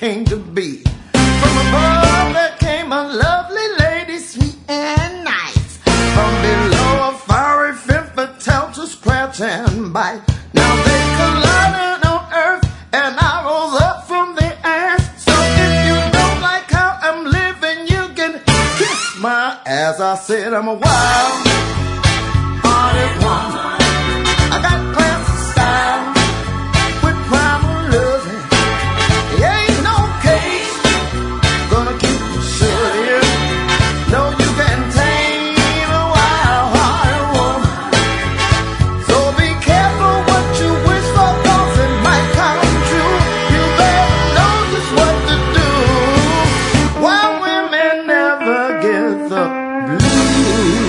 came to be. From above there came a lovely lady, sweet and nice. From below a fiery fifth fell to scratch and bite. Now they collided on earth and I rose up from the ash. So if you don't like how I'm living, you can kiss my ass. I said I'm a wild hearted woman. I got class and style with crime and loving. It ain't no case gonna keep you shut in. No, you can tame a wild hearted woman. So be careful what you wish for, 'cause it might come true. You better know just what to do. Why women never get the blues.